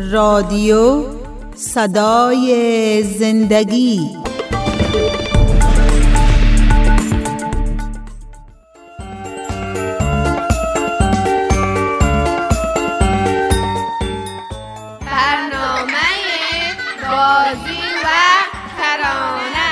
رادیو صدای زندگی. برنامه بازی و ترانه.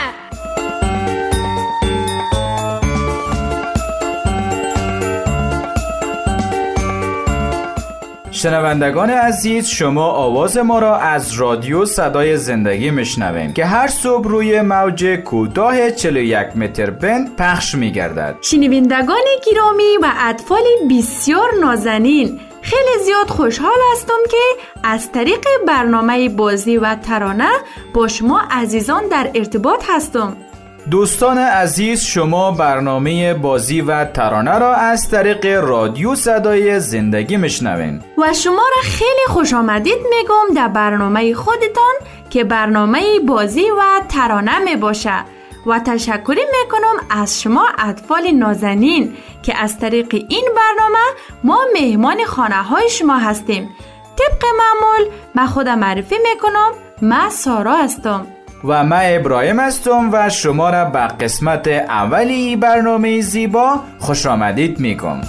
شنوندگان عزیز، شما آواز ما را از رادیو صدای زندگی میشنوین که هر صبح روی موج کوتاه 41 متر بند پخش میگردد. شنوندگان گرامی و اطفال بسیار نازنین، خیلی زیاد خوشحال هستم که از طریق برنامه بازی و ترانه با شما عزیزان در ارتباط هستم. دوستان عزیز، شما برنامه بازی و ترانه را از طریق رادیو صدای زندگی میشنوین و شما را خیلی خوش آمدید میگم در برنامه خودتان که برنامه بازی و ترانه می باشه و تشکری میکنم از شما اطفال نازنین که از طریق این برنامه ما مهمان خانه های شما هستیم. طبق معمول من خودم معرفی میکنم، من سارا هستم و من ابراهیم هستم و شما را به قسمت اولی برنامه زیبا خوش آمدید میگم.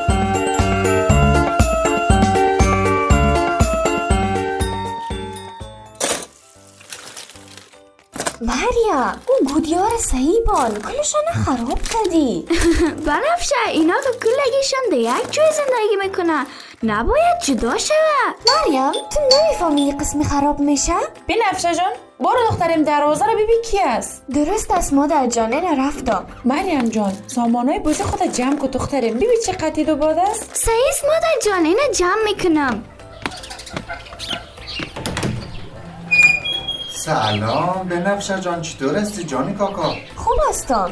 مریم، اون گودیار صحیح بان کلشان خراب کردی. بنفشه، اینا که کلگیشان در یک جای زندگی میکنن، نباید جدا شوه. مریم، تو نمیفهمی یه قسمی خراب میشه؟ بنفشه جان، برو دخترم دروازه رو ببین کی است. درست است مادر جانه رفتم. مریم جان، سامانای بازی خودت جمع کن دخترم، ببین چه قطعی دو باد است. صحیح است مادر جان، اینو جمع میکنم. سلام بنفشه جان، چطور هستی جانی کاکا؟ خوب هستم.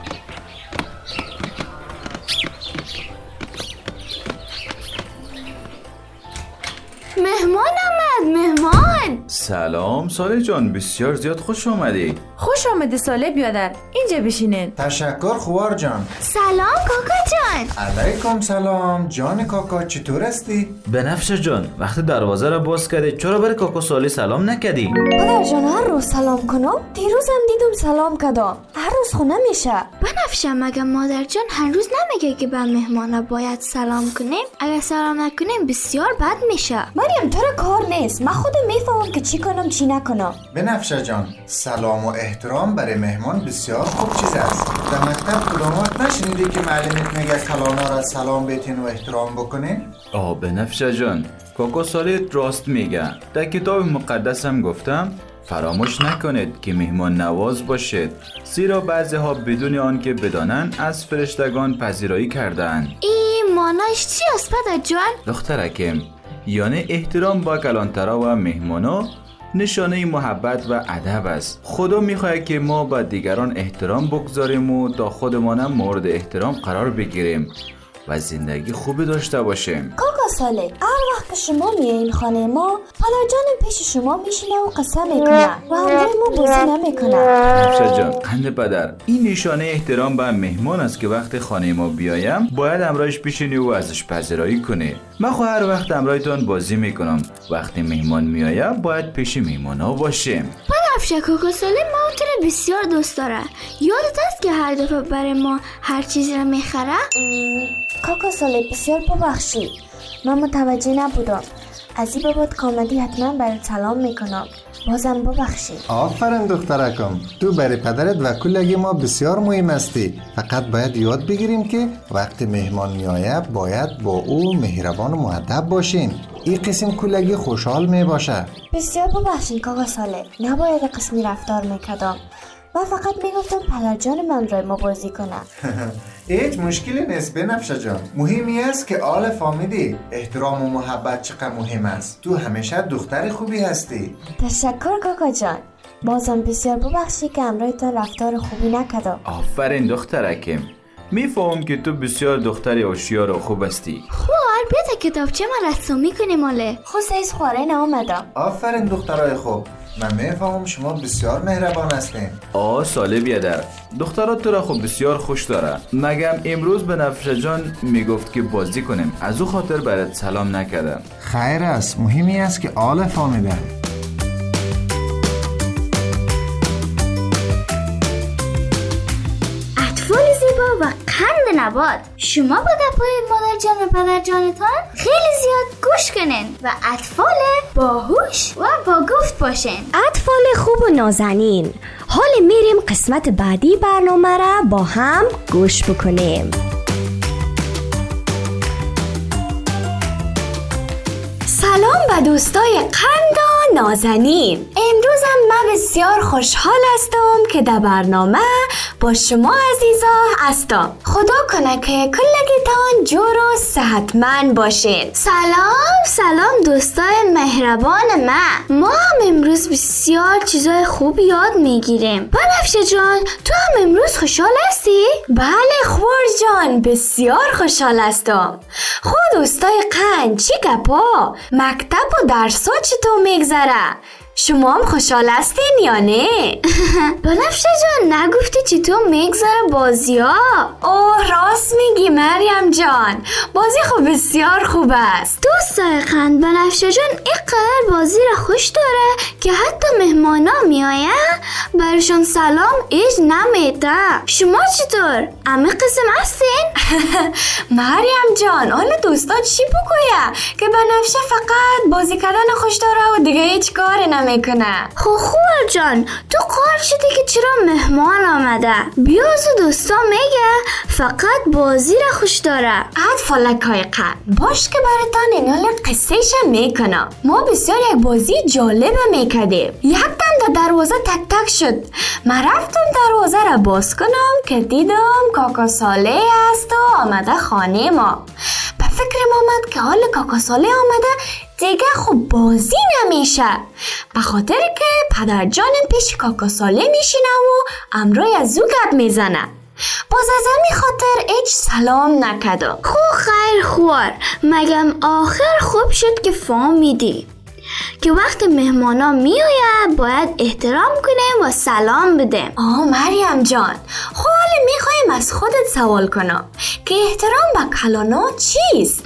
مهمان آمد، مهمان. سلام ساله جان، بسیار زیاد خوش آمدی. خوش آمده ساله بیادر، اینجا بشینین. تشکر خوار جان. سلام کاکا جان. علیکم سلام جان کاکا، چطور هستی؟ بنفشه جان، وقتی دروازه را باز کردی چرا برای کاکا سالی سلام نکردی؟ مادر جان هر روز سلام کنم؟ دیروزم دیدم سلام کردم. هر روز خونه میشه. بنفشه، مگه مادر جان هر روز نمیگه که به مهمانا باید سلام کنیم؟ اگر سلام نکنیم بسیار بد میشه. مریم تو را کار نیست، من خودم میفهمم که چی کنم چی نکنم. بنفشه جان، سلام و احترام برای مهمان بسیار خوب چیز است. در مکتب کدامات نشنیدی که معلمت میگه کلانا را سلام بیتین و احترام بکنین؟ بنفشه جان، کاکا سالی راست میگه. در کتاب مقدسم گفتم فراموش نکنید که مهمان نواز باشید، زیرا بعضی ها بدون آن که بدانند از فرشتگان پذیرایی کردند. این ماناش چی است پدر جان؟ دخترکم، یعنی احترام با کلانترا و مهمانا نشانه محبت و ادب است. خدا میخواهد که ما به دیگران احترام بگذاریم و تا خودمانم مورد احترام قرار بگیریم و زندگی خوبی داشته باشیم. کاکا ساله، هر وقت که شما میایین خانه ما، پدر جان پیش شما میشینه و قصه میکنه و همراه ما بازی نمیکنه. بنفشه جان، قند پدر، این نشانه احترام به مهمان است که وقتی خانه ما بیایم باید همراهش بشینی و ازش پذیرایی کنی. من خود هر وقت همراهتان بازی میکنم. وقتی مهمان میآید باید پیش مهمانا باشیم. بنفشه، کاکا سالی ما تو رو بسیار دوست داره. یادت است که هر دفعه برای ما هر چیزی رو میخره؟ کاکا ساله بسیار ببخشید، من متوجه نبودم. از این بابت کامدی حتما برای سلام میکنم، بازم ببخشید. آفرین دخترکم، تو برای پدرت و کلگی ما بسیار مهم هستی. فقط باید یاد بگیریم که وقتی مهمان میآید باید با او مهربان و مؤدب باشین. این قسم کلگی خوشحال می باشه. بسیار ببخشید کاکا ساله، نباید قسمی رفتار میکردم. من فقط میگفتم پدر جان من را ما بازی کنم. هیچ مشکلی نیست بنفشه جان. مهمی است که آل فهمیدی احترام و محبت چقدر مهم است. تو همیشه دختر خوبی هستی. تشکر کاکا جان، بازم بسیار ببخشید که همراهتان رفتار خوبی نکردم. آفرین دخترکم، میفهم که تو بسیار دختری هوشیار و خوب هستی. خوار بیاید کتابچه ما رسومی کنیم. ماله خود سیز خواره نامدم. آفرین دخترای خوب. من میفهمم شما بسیار مهربان هستین. ساله بیادر، دخترات تو را خب بسیار خوش داره. مگم امروز به نفشه جان میگفت که بازی کنیم، از او خاطر برات سلام نکردم. خیر است، مهمی است که آل فهمیده. اطفال زیبا و قند نبات، شما با گپ‌های مادر جان و پدر جانتان خیلی زیاد گوش کنین و اطفال باهوش و با گفت باشین. اطفال خوب و نازنین، حال میریم قسمت بعدی برنامه را با هم گوش بکنیم. سلام به دوستای قند و نازنین. امروز هم من بسیار خوشحال هستم که در برنامه با شما عزیزا هستم. خدا کنه که کلگیتان جور و صحتمند باشین. سلام دوستای مهربان ما هم امروز بسیار چیزای خوب یاد میگیریم. بنفشه جان، تو هم امروز خوشحال هستی؟ بله خور جان، بسیار خوشحال هستم. خود دوستای قند چی گپا؟ مکتب و درسا چطور میگذره؟ شما هم خوشحال هستین یا نه؟ بنفشه جان، نگفتی چطور میگذره بازی ها؟ اوه راست میگی مریم جان، بازی خوب بسیار خوب است. دوستای قند، بنفشه جان اینقدر بازی را خوش داره که حتی مهمانا میاین برشون سلام ایج نمیده. شما چطور؟ امی قسم هستین؟ مریم جان، حالا دوستا چی بگویه که بنفشه فقط بازی کردن خوش داره و دیگه هیچ کاری نمیکنه. خوار جان، تو قال شدی که چرا مهمان آمده؟ بیازو دوستا میگه فقط بازی را خوش داره. اطفالکای قند، باش که براتان این حال قصهش میکنم. ما بسیار یک بازی جالب میکردیم. یک دم در دروازه تک تک شد. من رفتم دروازه را باز کنم که دیدم کاکا ساله است و آمده خانه ما. به فکرم آمد که حال کاکا ساله آمده دیگه خوب بازی نمیشه، به خاطر که پدر جانم پیش کاکا ساله میشینه و امروی از او گپ میزنه. باز از همین خاطر هیچ سلام نکردم. خیر خوار، مگم آخر خوب شد که فهمیدی که وقت مهمانا میآید باید احترام کنیم و سلام بدیم. مریم جان، حالا میخوایم از خودت سوال کنم که احترام به کلانا چیست؟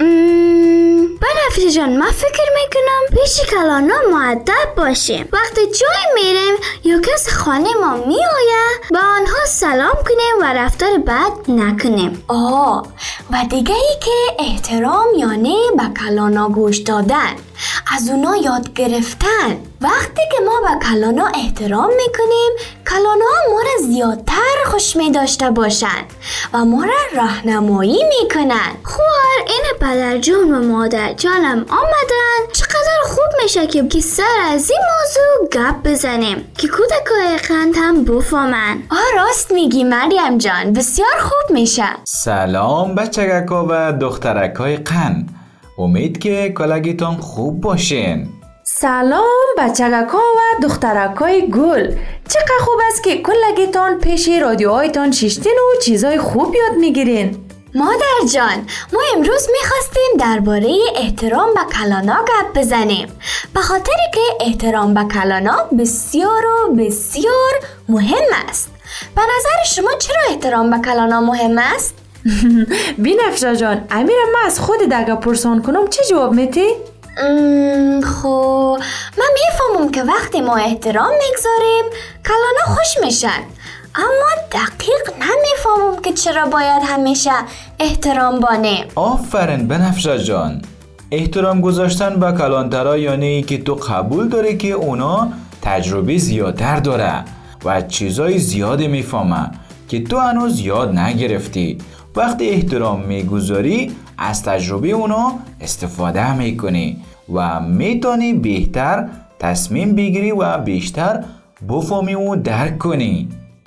بنفشه جان، من فکر میکنم پیش کلانا مؤدب باشیم. وقتی جای میریم یا کس خانه ما میآید با آنها سلام کنیم و رفتار بد نکنیم. و دیگه ای که احترام یعنی به کلانا گوش دادن، از اونا یاد گرفتن. وقتی که ما به کلانا احترام میکنیم، کلانا ما را زیادتر خوش می داشته باشن و ما را راهنمایی میکنن. خوار، این پدر جان و مادر جانم آمدن، چقدر خوب میشه که سر از این موضوع گپ بزنیم که کودکای قند هم بفهمن. راست میگی مریم جان، بسیار خوب میشه. سلام بچگکا و دخترکای قند، امید که کلگیتان خوب باشین. سلام بچگکا و دخترکای گل، چقدر خوب است که کلگیتان پیش رادیوهایتان شیشتین و چیزای خوب یاد میگیرین. مادر جان، ما امروز میخواستیم درباره احترام به کلانا گپ بزنیم، به خاطری که احترام به کلانا بسیار و بسیار مهم است. به نظر شما چرا احترام به کلانا مهم است؟ بنفشه جان، امیرم من از خود دگه پرسان کنم چه جواب میتی؟ خب من میفهمم که وقتی ما احترام میگذاریم کلانا خوش میشن، اما دقیق نمیفهمم که چرا باید همیشه احترام بانیم. آفرین بنفشه جان، احترام گذاشتن به کلانترا یعنی ای که تو قبول داری که اونا تجربه زیادتر داره و چیزای زیادی میفهمه که تو هنوز یاد نگرفتی. وقتی احترام میگذاری از تجربه اونا استفاده میکنی و میتونی بهتر تصمیم بگیری و بیشتر بفهمی و درک کنی.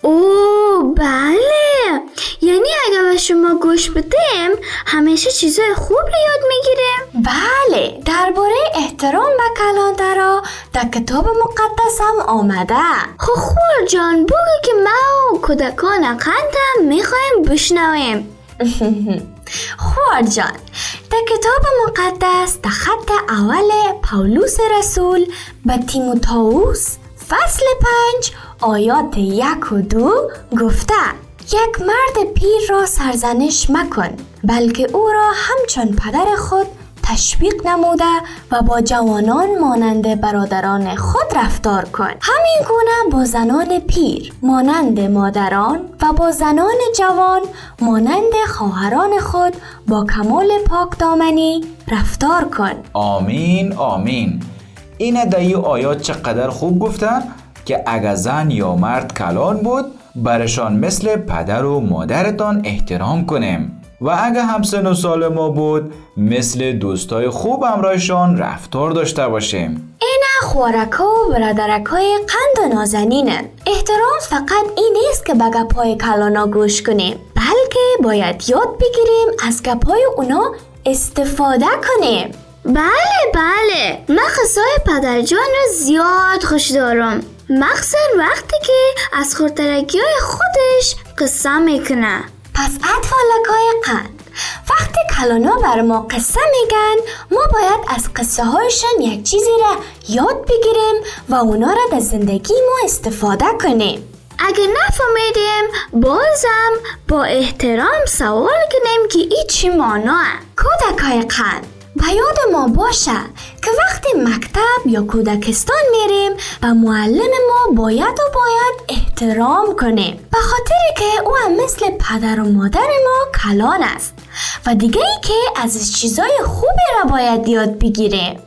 بله، یعنی اگر به شما گوش بدیم همیشه چیزای خوب رو یاد میگیریم. بله، درباره احترام به کلانترا در کتاب مقدس هم آمده. خوار جان، بگو که ما و کودکان قندم میخوایم بشنویم. خوار جان، در کتاب مقدس در خط اول پولس رسول به تیموتائوس فصل 5 آیات 1 و 2 گفته: یک مرد پیر را سرزنش مکن، بلکه او را همچون پدر خود تشویق نموده و با جوانان مانند برادران خود رفتار کن. همین گونه با زنان پیر مانند مادران و با زنان جوان مانند خواهران خود با کمال پاک دامنی رفتار کن. آمین آمین. این در این آیات چقدر خوب گفته که اگر زن یا مرد کلان بود برشان مثل پدر و مادرتان احترام کنیم و اگه همسن و سال ما بود مثل دوستای خوب همراهشان رفتار داشته باشیم. اینا خوارکا و برادرکای قند و نازنینه. احترام فقط این نیست که به گپای کلانا گوش کنیم، بلکه باید یاد بگیریم از گپای اونا استفاده کنیم. بله من قصای پدرجان را زیاد خوش دارم، مخصوصا وقتی که از خورترگی های خودش قصه میکنه. پس اطفالکای قند، وقتی کلانا بر ما قصه میگن ما باید از قصه هایشان یک چیزی را یاد بگیریم و اونا را در زندگی ما استفاده کنیم. اگه نفهمیدیم بازم با احترام سوال کنیم که این چی معناه. کودکای قند، به یاد ما باشه که وقتی مکتب یا کودکستان میریم و معلم ما باید احترام کنیم، به خاطری که او هم مثل پدر و مادر ما کلان است و دیگه ای که از چیزای خوبی را باید یاد بگیریم.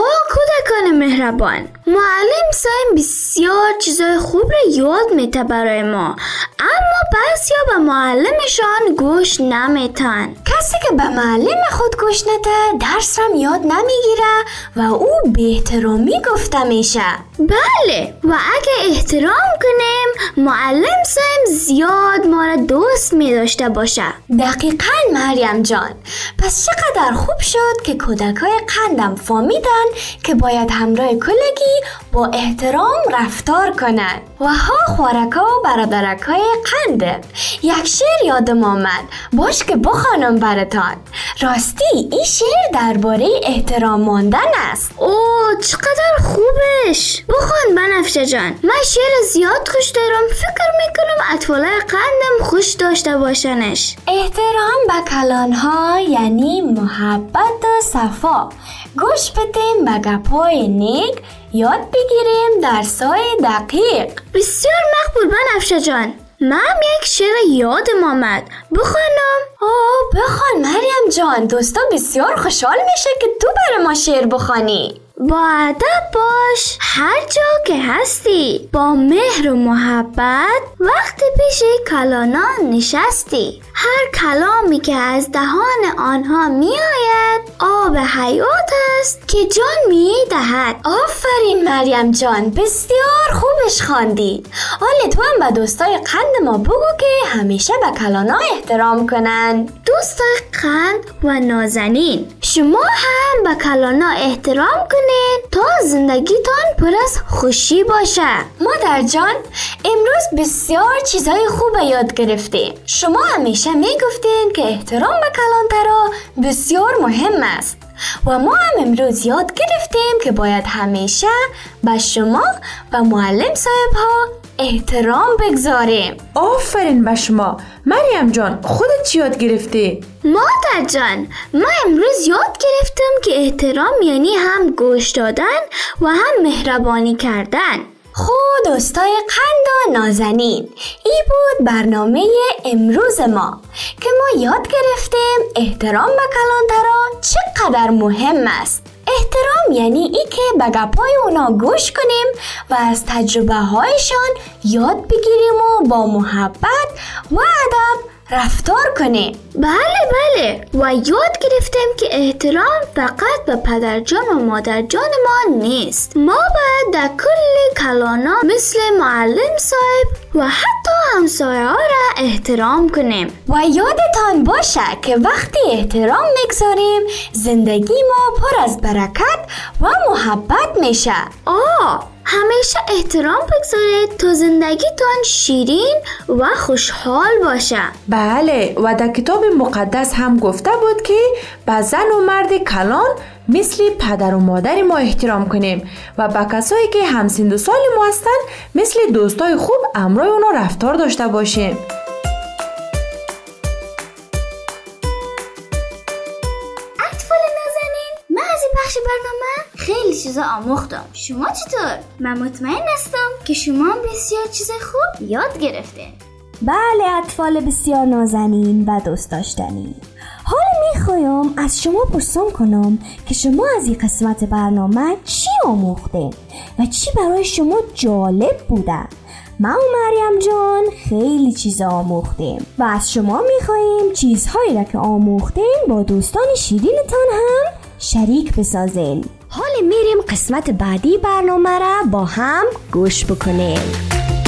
کودکان مهربان، معلم سایم بسیار چیزای خوب را یاد میته برای ما، اما بعضیا به معلمشان گوش نمیتن. کسی که به معلم خود گوش نده درس را یاد نمیگیره و او بی احترامی گفته میشه. بله، و اگه احترام کنیم معلم سایم زیاد ما را دوست میداشته باشه. دقیقاً مریم جان. پس چقدر خوب شد که کودکای قندم فهمیدن که باید همراه کلگی با احترام رفتار کنند. و ها خوارکا و برادرکای قنده. یک شعر یادم آمد، باش که بخوانم براتان. راستی این شعر درباره احترام ماندن است. چقدر خوبش. بخوان بنفشه جان. من شعر زیاد خوش دارم، فکر میکنم اطفالای قندم خوش داشته باشنش. احترام به کلانها یعنی محبت و صفا. گوش بدیم به گپای نیک، یاد بگیریم درسای دقیق. بسیار مقبول بنفشه جان. من یک شعر یادم آمد، بخوانم؟ بخوان مریم جان، دوستا بسیار خوشحال میشه که تو برای ما شعر بخوانی. با ادب باش هر جا که هستی، با مهر و محبت وقتی پیش کلانان نشستی. هر کلامی که از دهان آنها می آید آب حیات است که جان می دهد. آفرین مریم جان، بسیار خوبش خواندی. حالا تو هم به دوستای قند ما بگو که همیشه به کلانا احترام کنن. دوستای قند و نازنین، شما هم به کلانا احترام کنید تا زندگیتان پر از خوشی باشه. مادر جان، امروز بسیار چیزای خوب یاد گرفتیم. شما همیشه میگفتین که احترام به کلانترا بسیار مهم است و ما هم امروز یاد گرفتیم که باید همیشه به شما و معلم صاحب ها احترام بگذاریم. آفرین به شما. مریم جان، خودت چی یاد گرفتی؟ مادر جان، من امروز یاد گرفتم که احترام یعنی هم گوش دادن و هم مهربانی کردن. خود دوستای قند و نازنین، این بود برنامه امروز ما که ما یاد گرفتیم احترام به کلانترا چقدر مهم است. احترام یعنی ای که به گپای اونا گوش کنیم و از تجربه هایشان یاد بگیریم و با محبت و ادب رفتار کنیم. بله و یاد گرفتیم که احترام فقط به پدرجان و مادرجان ما نیست. ما باید در کل کلانا مثل معلم صاحب و حتی همسایه ها را احترام کنیم. و یادتان باشه که وقتی احترام میگذاریم زندگی ما پر از برکت و محبت میشه. همیشه احترام بگذارید تا زندگیتان شیرین و خوشحال باشه. بله، و در کتاب مقدس هم گفته بود که به زن و مرد کلان مثل پدر و مادر ما احترام کنیم و با کسایی که همسن و سال ما هستن مثل دوستای خوب امرای اونا رفتار داشته باشیم. اطفال نازنین، من از این بخش برنامه خیلی چیزا آموختم. شما چطور؟ من مطمئن هستم که شما بسیار چیز خوب یاد گرفتین. بله اطفال بسیار نازنین و دوست داشتنی، حالا میخوایم از شما پرسم کنم که شما از این قسمت برنامه چی آموختین و چی برای شما جالب بوده. من و مریم جان خیلی چیز آموختیم و از شما میخواییم چیزهایی را که آموختین با دوستان شیرینتان هم شریک بسازین. حالا میریم قسمت بعدی برنامه را با هم گوش بکنیم.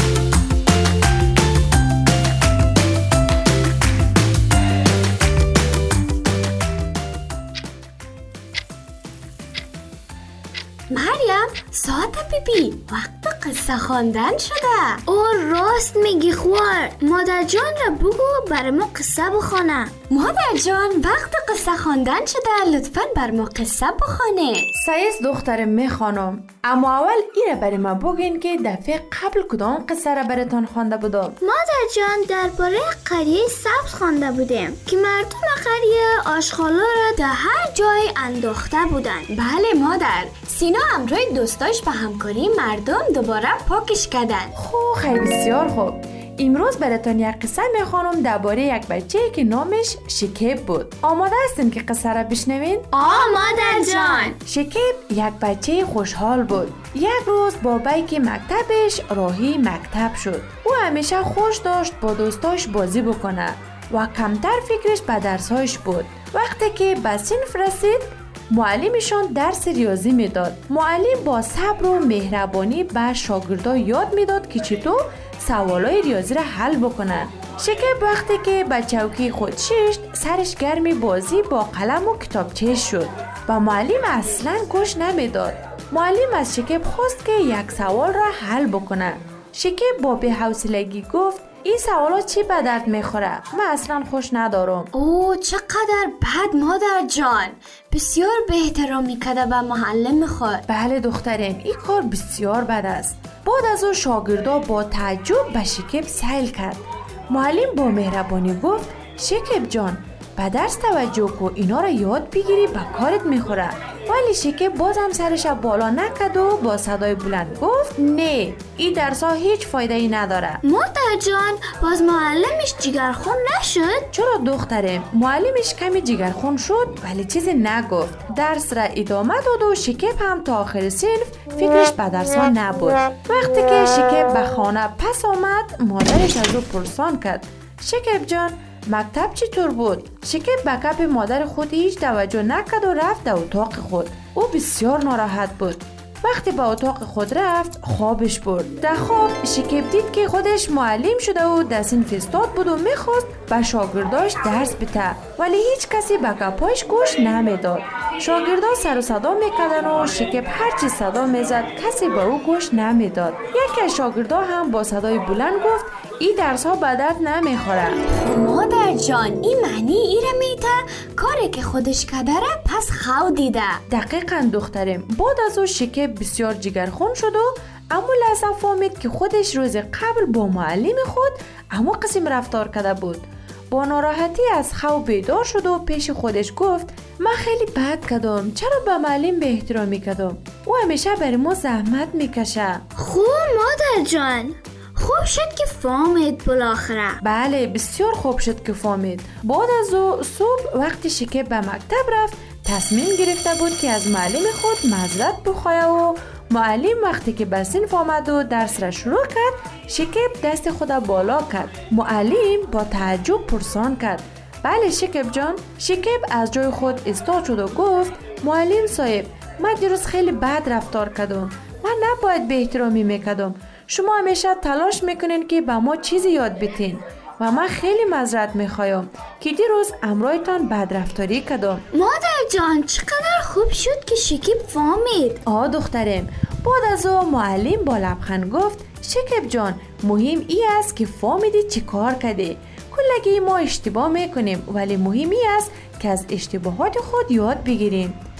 مریم، ساعت بیبی وقت قصه خواندن شده. او راست میگی خوار. مادر جان را بگو بر ما قصه بخونه. مادر جان وقت قصه خواندن شده، لطفاً بر ما قصه بخونه. سایس دخترم میخوانم، اما اول ایره برای ما بگین که دفعه قبل کدام قصه را براتان خوانده بودم. مادر جان درباره قریه سبز خوانده بودیم که مردم قریه آشغالا را در هر جای انداخته بودن. بله مادر، سینا همراه دوستاش به همکاری مردم دوباره پاکش کردن. خوب، خیلی بسیار خوب. امروز براتون یک قصه میخوانم درباره یک بچه که نامش شکیب بود. آماده هستین که قصه را بشنوین؟ مادر جان. شکیب یک بچه خوشحال بود. یک روز بابایی که مکتبش راهی مکتب شد. او همیشه خوش داشت با دوستاش بازی بکنه و کمتر فکرش به درسهایش بود. وقتی که به صنف رسید معلمشان درس ریاضی میداد. معلم با صبر و مهربانی به شاگردان یاد میداد که چطور سوالای ریاضی را حل بکنن. شکیب وقتی که به چوکی خود ششت سرش گرم بازی با قلم و کتابچه شد و معلم اصلا گوش نمیداد. معلم از شکیب خواست که یک سوال را حل بکنه. شکیب با بی‌حوصلگی گفت این سوالا چی به درد میخوره؟ من اصلا خوش ندارم. اوه چقدر بد مادر جان، بسیار به احترامی کرده به معلم خود. بله دخترم، این کار بسیار بد است. بعد از او شاگردا با تعجب به شکیب سیل کرد. معلم با مهربانی گفت شکیب جان به درس توجه کو، اینا را یاد بگیری به کارت میخوره. ولی شکیب بازم سرش بالا نکرد و با صدای بلند گفت نه، این درس ها هیچ فایده ای نداره. مادر جان باز معلمش جگرخون نشد؟ چرا دخترم، معلمش کمی جگرخون شد ولی چیزی نگفت. درس را ادامه داد و شکیب هم تا آخر صنف فکرش به درس ها نبود. وقتی که شکیب به خانه پس آمد مادرش از او پرسان کرد شکیب جان مکتب چطور بود؟ شکیب به کپ مادر خود هیچ توجه نکرد و رفت در اتاق خود. او بسیار ناراحت بود. وقتی به اتاق خود رفت خوابش برد. در خواب شکیب دید که خودش معلم شده و در صنف استاد بود و میخواست به شاگرداش درس بده ولی هیچ کسی به گپایش گوش نمیداد. شاگردا سر و صدا میکردن و شکیب هرچی صدا میزد کسی به او گوش نمیداد. یکی از شاگردا هم با صدای بلند گفت این درس ها به درد نمیخوره. مادر جان این معنی ایره میته کاری که خودش کرده پس خو دیده. دقیقاً دخترم. بعد از او شکیب بسیار جگرخون شد و اما لحظه فهمید که خودش روز قبل با معلم خود اما قسم رفتار کرده بود. با ناراحتی از خواب بیدار شد و پیش خودش گفت من خیلی بد کردم، چرا به معلم به احترامی کردم؟ او همیشه برای ما زحمت میکشه. خوب مادر جان، خوب شد که فهمید بالاخره. بله بسیار خوب شد که فهمید. بعد از او صبح وقتی شکیب به مکتب رفت تصمیم گرفته بود که از معلم خود معذرت بخواه و معلم وقتی که به صنف آمد و درس را شروع کرد شکیب دست خود بالا کرد. معلم با تعجب پرسان کرد بله شکیب جان. شکیب از جای خود ایستاد شد و گفت معلم صاحب من دیروز خیلی بد رفتار کردم، من نباید به احترامی میکردم. شما همیشه تلاش میکنین که به ما چیزی یاد بدین و من خیلی معذرت میخوایم که دیروز امرایتان بد رفتاری کردم. مادر جان چقدر خوب شد که شکیب فهمید. دخترم. بعد از او معلم با لبخند گفت شکیب جان مهم ای است که فهمیدی چی کار کردی. کلگی ما اشتباه میکنیم ولی مهم ای است که از اشتباهات خود یاد بگیریم.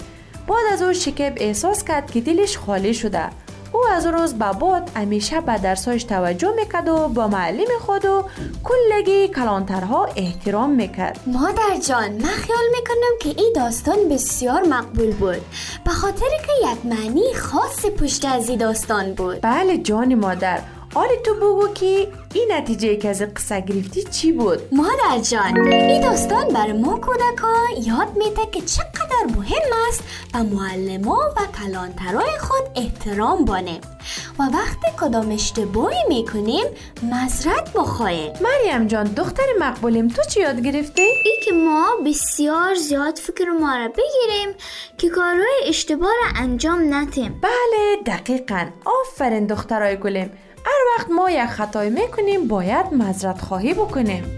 بعد از او شکیب احساس کرد که دلش خالی شده. او از روز به بعد همیشه به درسایش توجه میکرد و با معلم خود و کلگی کلانترها احترام میکرد. مادر جان، من خیال میکنم که این داستان بسیار مقبول بود، به خاطر که یک معنی خاص پشت از این داستان بود. بله جان مادر. حالی تو بگو که این نتیجه که از قصه گرفتی چی بود؟ مادر جان، این داستان بر ما کودکان یاد میده که چقدر مهم است به معلمان و کلانترای خود احترام بانیم و وقتی کدام اشتباهی میکنیم معذرت بخواهیم. مریم جان دختر مقبولیم، تو چی یاد گرفتی؟ ای که ما بسیار زیاد فکر ما را بگیریم که کارهای اشتباه را انجام ندیم. بله دقیقاً. آفرین دخترای گلیم. هر وقت ما یک خطای میکنیم باید معذرت خواهی بکنیم.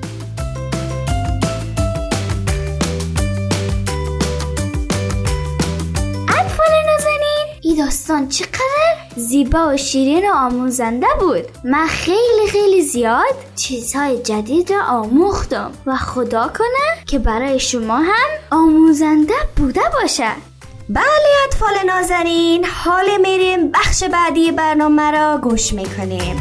اطفال نازنین، این داستان چقدر زیبا و شیرین و آموزنده بود. من خیلی زیاد چیزهای جدید را آموختم و خدا کنه که برای شما هم آموزنده بوده باشه. بله اطفال نازنین، حال میریم بخش بعدی برنامه را گوش میکنیم.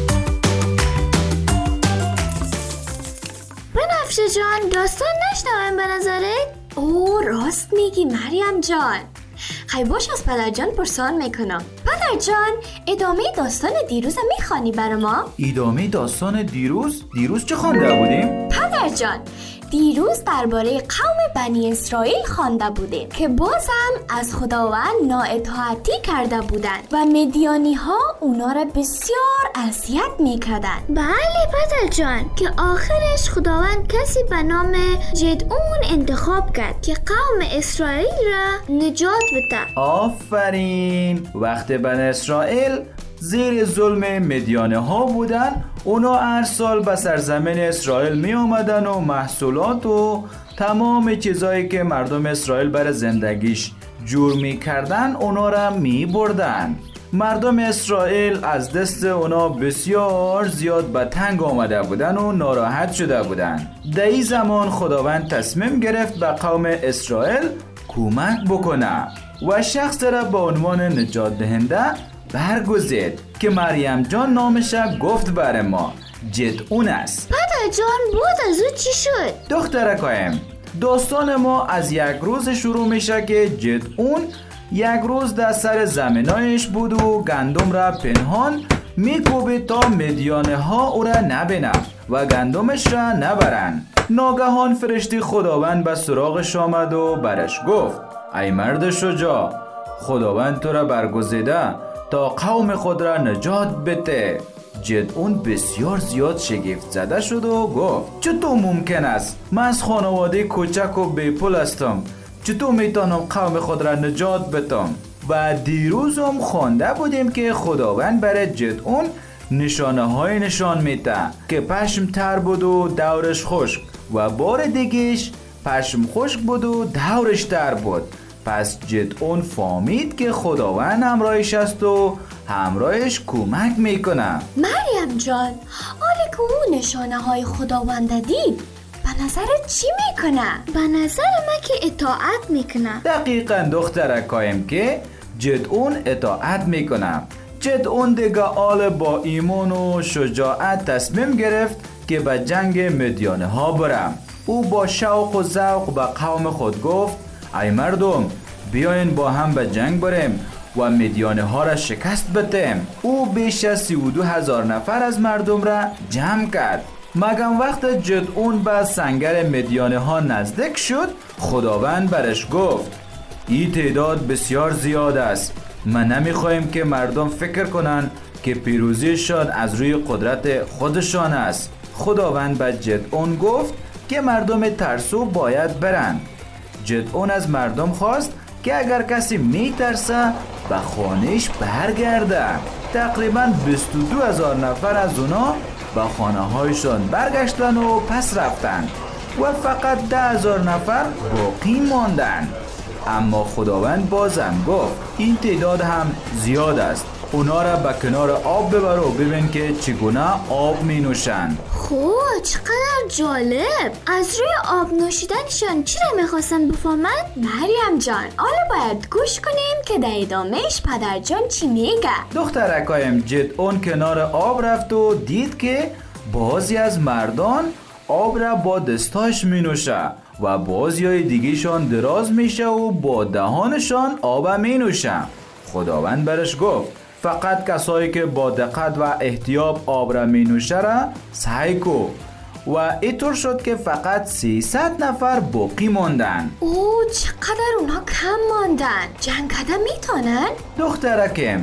بنفشه جان، داستان نشنویم به نظرت؟ او راست میگی مریم جان. خیلی باش از پدر جان پرسان میکنم. پدر جان، ادامه داستان دیروز میخوانی برای ما؟ ادامه داستان دیروز چه خوانده بودیم؟ پدر جان، دیروز درباره قوم بنی اسرائیل خوانده بودیم که بازم از خداوند نااطاعتی کرده بودند و مدیانی ها اونا را بسیار اذیت میکردند. بله پدر جان، که آخرش خداوند کسی به نام جدعون انتخاب کرد که قوم اسرائیل را نجات بده. آفرین. وقت بنی اسرائیل زیر ظلم مدیانه ها بودن، اونا هر سال به سرزمین اسرائیل می آمدن و محصولات و تمام چیزایی که مردم اسرائیل برای زندگیش جور می کردن اونا را می بردن. مردم اسرائیل از دست اونا بسیار زیاد به تنگ آمده بودن و ناراحت شده بودن. در این زمان خداوند تصمیم گرفت به قوم اسرائیل کمک بکنه و شخص را به عنوان نجات دهنده برگزید که مریم جان نامش گفت برای ما جدعون است. پدر جان، بعد از او چی شد؟ دخترکایم، داستان ما از یک روز شروع میشه که جدعون یک روز در سر زمینایش بود و گندم را پنهان میکوبید تا مدیانه ها او را نبینن و گندمش را نبرن. ناگهان فرشته خداوند به سراغش آمد و برش گفت ای مرد شجاع، خداوند تو را برگزیده تا قوم خود را نجات بده. جدعون بسیار زیاد شگفت زده شد و گفت چطور ممکن است؟ من از خانواده کوچک و بیپول هستم، چطور میتونم قوم خود را نجات بدم؟ و دیروز هم خوانده بودیم که خداوند برای جدعون نشانه های نشان میده که پشم تر بود و دورش خشک و بار دیگهش پشم خشک بود و دورش تر بود. پس جدعون فهمید که خداوند همراهش است و همراهش کمک میکنه. مریم جان، حالی که او نشانه های خداوند دید، به نظرت چی میکنه؟ به نظر من که اطاعت میکنه. دقیقاً دخترکایم که جدعون اطاعت میکنه. جدعون دیگه آل با ایمان و شجاعت تصمیم گرفت که به جنگ مدیانه ها برم. او با شوق و ذوق به قوم خود گفت ای مردم، بیاین با هم به جنگ بریم و مدیانه ها را شکست بدیم. او بیش از 32,000 نفر از مردم را جمع کرد. مگم وقت جدعون به سنگر مدیانه ها نزدیک شد، خداوند برش گفت این تعداد بسیار زیاد است. من نمیخوایم که مردم فکر کنن که پیروزیشان از روی قدرت خودشان است. خداوند به جدعون گفت که مردم ترسو باید برند. جدعون از مردم خواست که اگر کسی میترسه به خانهش برگرده. تقریبا 22,000 نفر از اونا به خانه هایشان برگشتن و پس رفتن و فقط 10,000 نفر باقی ماندن. اما خداوند بازم گفت این تعداد هم زیاد است. اونا را به کنار آب ببر و ببین که چگونه آب می نوشند. خواه چقدر جالب. از روی آب نوشیدنشان چی را میخواستن بفهمن؟ مریم جان حالا باید گوش کنیم که در ادامهش پدر جان چی میگه. دخترکایم جدعون کنار آب رفت و دید که بعضی از مردان آب را با دستاش می نوشه و بعضی های دیگهشان دراز میشه و با دهانشان آب می نوشه. خداوند برش گفت فقط کسایی که با دقت و احتیاط آب را می نوشه را سعی کو. و اینطور شد که فقط 300 نفر باقی ماندن. اوه چقدر اونا کم ماندن. جنگ کردن میتونن؟ دخترکم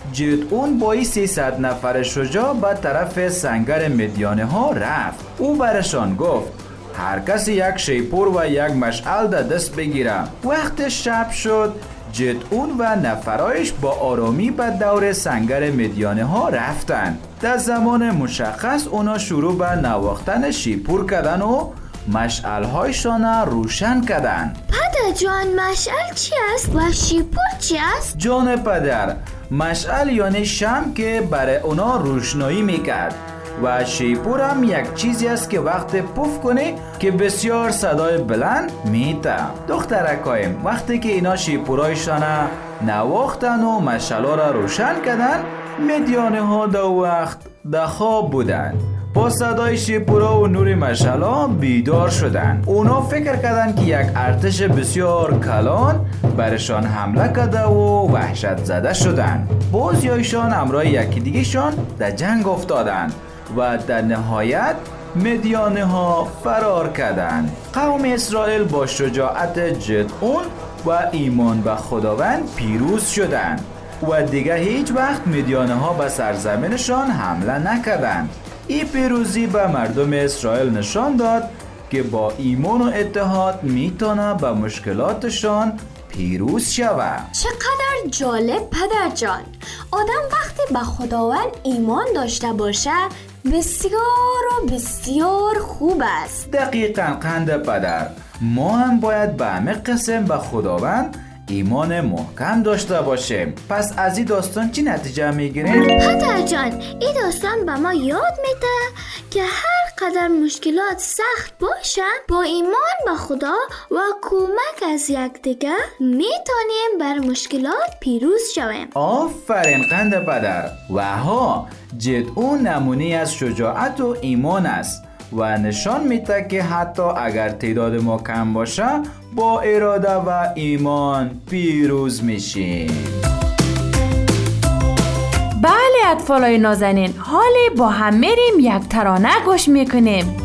جدعون با این 300 نفر شجاع به طرف سنگر مدیانه ها رفت. او برشان گفت هر کسی یک شیپور و یک مشعل در دست بگیره. وقت شب شد جدعون و نفرایش با آرامی به دور سنگر مدیانه ها رفتن. در زمان مشخص اونا شروع به نواختن شیپور کردن و مشعل هایشان روشن کردن. پدر جان مشعل چی است و شیپور چی است؟ جان پدر مشعل یعنی شمع که برای اونا روشنایی میکرد و شیپور هم یک چیزی است که وقت پف کنه که بسیار صدای بلند میته. دخترکایم وقتی که اینا شیپورایشان نواختن و مشعلا را روشن کردن مدیانه ها در وقت در خواب بودن. با صدای شیپورا و نور مشعلا بیدار شدن. اونا فکر کردن که یک ارتش بسیار کلان برشان حمله کرده و وحشت زده شدن. بعضیایشان همراه یکی دیگهشان در جنگ افتادن و در نهایت مدیانه ها فرار کردند. قوم اسرائیل با شجاعت جدعون و ایمان به خداوند پیروز شدند و دیگه هیچ وقت مدیانه ها به سرزمینشان حمله نکردند. این پیروزی به مردم اسرائیل نشان داد که با ایمان و اتحاد میتونه به مشکلاتشان پیروز شود. چقدر جالب پدر جان. آدم وقتی به خداوند ایمان داشته باشه بسیار و بسیار خوب است. دقیقاً قند پدر. ما هم باید به همه قسم به خداوند ایمان محکم داشته باشیم. پس از این داستان چی نتیجه میگیریم؟ پدر جان این داستان به ما یاد میده که هر قدر مشکلات سخت باشن با ایمان به خدا و کمک از یکدیگر میتونیم بر مشکلات پیروز شویم. آفرین قند پدر. و ها جدعون نمونه از شجاعت و ایمان است و نشان میده که حتی اگر تعداد ما کم باشه با اراده و ایمان پیروز میشیم. بله اطفالای نازنین، حالی با هم میریم یک ترانه گوش میکنیم.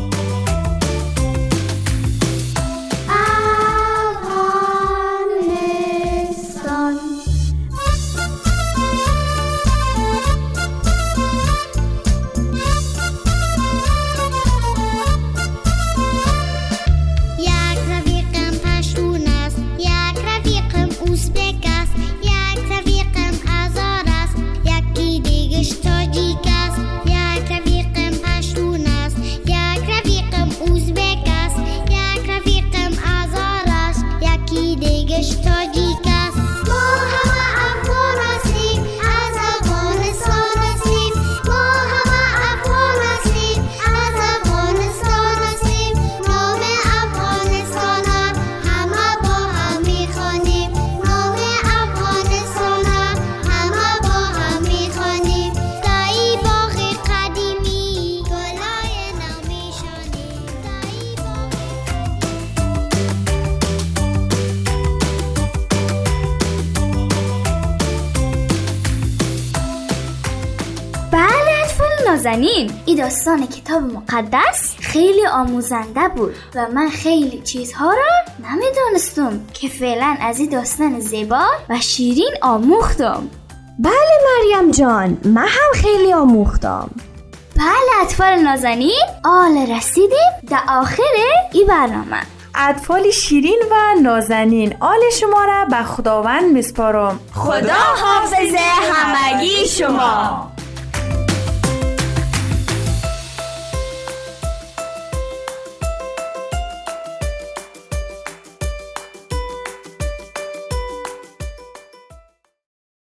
نازنین این داستان کتاب مقدس خیلی آموزنده بود و من خیلی چیزها را نمیدونستم که فعلا از این داستان زیبا و شیرین آموختم. بله مریم جان من هم خیلی آموختم. بله اطفال نازنین آل رسیدیم در آخر این برنامه. اطفال شیرین و نازنین آل شما را به خداوند میسپارم. خدا حافظ همگی شما.